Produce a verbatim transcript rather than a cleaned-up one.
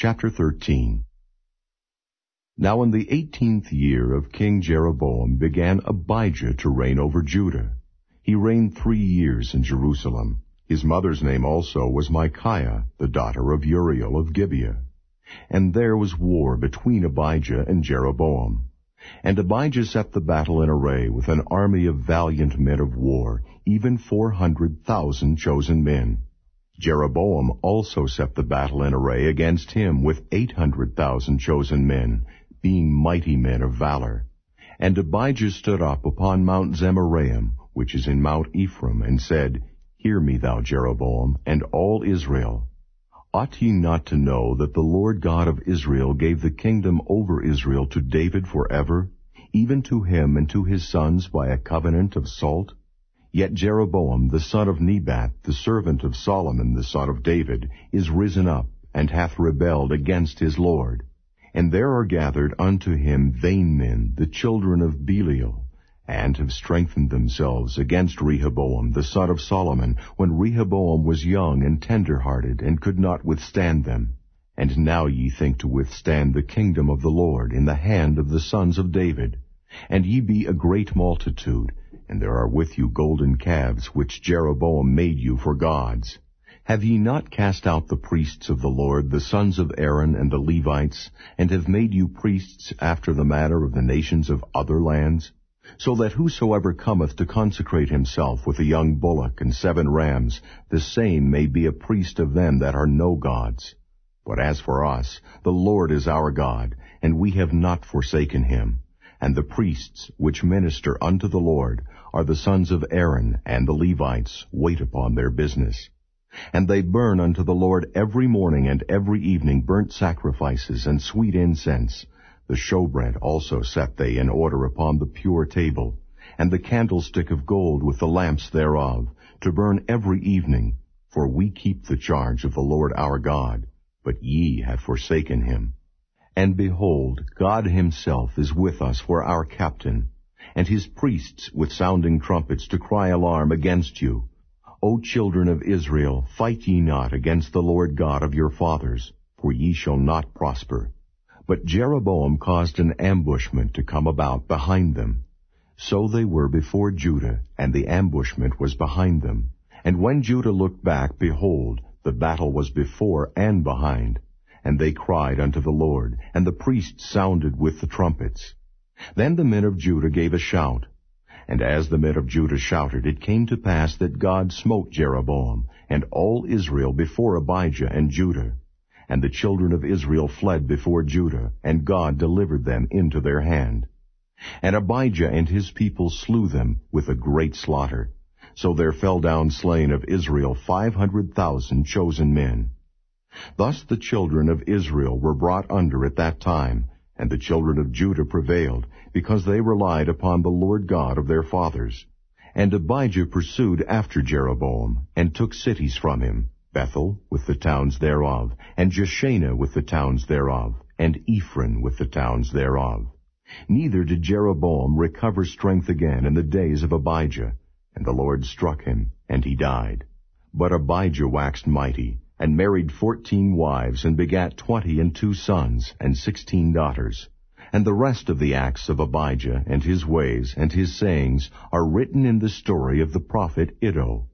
Chapter thirteen. Now in the eighteenth year of King Jeroboam began Abijah to reign over Judah. He reigned three years in Jerusalem. His mother's name also was Micaiah, the daughter of Uriel of Gibeah. And there was war between Abijah and Jeroboam. And Abijah set the battle in array with an army of valiant men of war, even four hundred thousand chosen men. Jeroboam also set the battle in array against him with eight hundred thousand chosen men, being mighty men of valor. And Abijah stood up upon Mount Zemaraim, which is in Mount Ephraim, and said, Hear me, thou Jeroboam, and all Israel. Ought ye not to know that the Lord God of Israel gave the kingdom over Israel to David forever, even to him and to his sons by a covenant of salt? Yet Jeroboam the son of Nebat, the servant of Solomon the son of David, is risen up, and hath rebelled against his Lord. And there are gathered unto him vain men, the children of Belial, and have strengthened themselves against Rehoboam the son of Solomon, when Rehoboam was young and tender-hearted, and could not withstand them. And now ye think to withstand the kingdom of the Lord in the hand of the sons of David. And ye be a great multitude, and there are with you golden calves, which Jeroboam made you for gods. Have ye not cast out the priests of the Lord, the sons of Aaron and the Levites, and have made you priests after the manner of the nations of other lands? So that whosoever cometh to consecrate himself with a young bullock and seven rams, the same may be a priest of them that are no gods. But as for us, the Lord is our God, and we have not forsaken him. And the priests which minister unto the Lord are the sons of Aaron, and the Levites wait upon their business. And they burn unto the Lord every morning and every evening burnt sacrifices and sweet incense. The showbread also set they in order upon the pure table, and the candlestick of gold with the lamps thereof, to burn every evening. For we keep the charge of the Lord our God, but ye have forsaken him. And behold, God himself is with us for our captain, and his priests with sounding trumpets to cry alarm against you. O children of Israel, fight ye not against the Lord God of your fathers, for ye shall not prosper. But Jeroboam caused an ambushment to come about behind them. So they were before Judah, and the ambushment was behind them. And when Judah looked back, behold, the battle was before and behind. And they cried unto the Lord, and the priests sounded with the trumpets. Then the men of Judah gave a shout. And as the men of Judah shouted, it came to pass that God smote Jeroboam, and all Israel before Abijah and Judah. And the children of Israel fled before Judah, and God delivered them into their hand. And Abijah and his people slew them with a great slaughter. So there fell down slain of Israel five hundred thousand chosen men. Thus the children of Israel were brought under at that time, and the children of Judah prevailed, because they relied upon the Lord God of their fathers. And Abijah pursued after Jeroboam, and took cities from him, Bethel with the towns thereof, and Jeshanah with the towns thereof, and Ephron with the towns thereof. Neither did Jeroboam recover strength again in the days of Abijah, and the Lord struck him, and he died. But Abijah waxed mighty, and married fourteen wives, and begat twenty and two sons, and sixteen daughters. And the rest of the acts of Abijah, and his ways, and his sayings, are written in the story of the prophet Iddo.